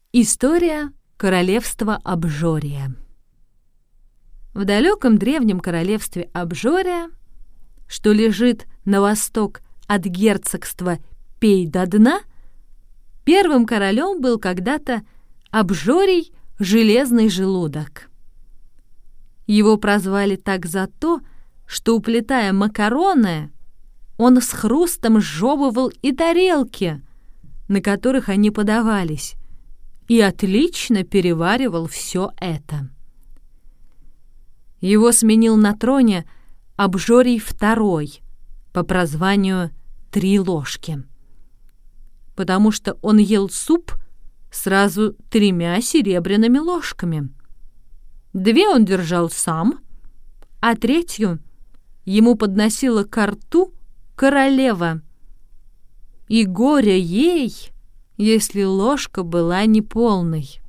История королевства Абжория. В далеком древнем королевстве Абжория, что лежит на восток от герцогства Пей-Дадна, первым королем был когда-то Абжорий Железный Желудок. Его прозвали так за то, что, уплетая макароны, он с хрустом сжевывал и тарелки, на которых они подавались, и отлично переваривал все это. Его сменил на троне Абжорий II по прозванию «Три ложки», потому что он ел суп сразу 3 серебряными ложками. 2 он держал сам, а 3 ему подносила ко рту королева. И горе ей, если ложка была неполной.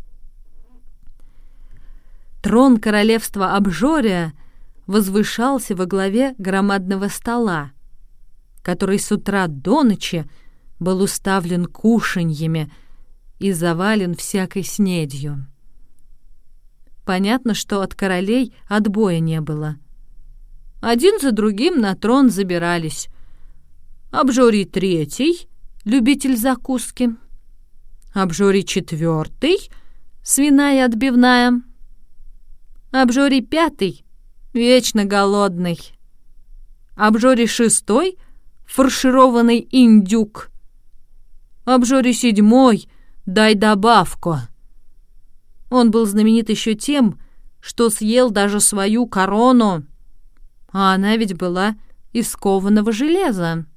Трон королевства Абжория возвышался во главе громадного стола, который с утра до ночи был уставлен кушаньями и завален всякой снедью. Понятно, что от королей отбоя не было. Один за другим на трон забирались Абжорий III, любитель закуски, Абжорий IV, свиная отбивная, Абжорий V, вечно голодный, Абжорий VI, фаршированный индюк, Абжорий VII, дай добавку. Он был знаменит еще тем, что съел даже свою корону, а она ведь была из кованого железа.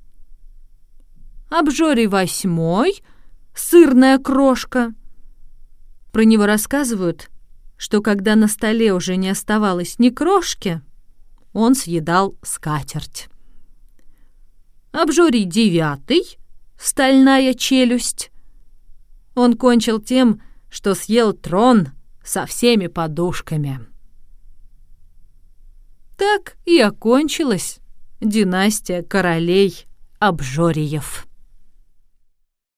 Абжорий VIII, сырная крошка. Про него рассказывают, что когда на столе уже не оставалось ни крошки, он съедал скатерть. Абжорий IX, стальная челюсть. Он кончил тем, что съел трон со всеми подушками. Так и окончилась династия королей Абжориев.